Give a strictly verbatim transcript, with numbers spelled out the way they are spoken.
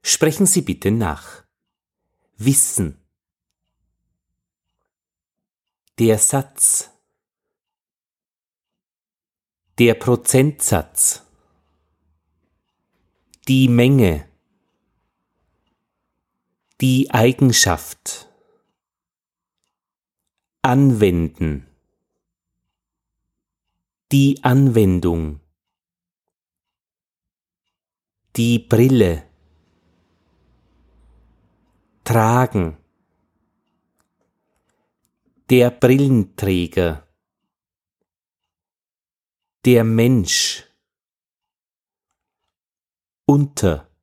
Sprechen Sie bitte nach. Wissen. Der Satz. Der Prozentsatz. Die Menge. Die Eigenschaft. Anwenden. Die Anwendung. Die Brille. Tragen. Der Brillenträger. Der Mensch. Unter.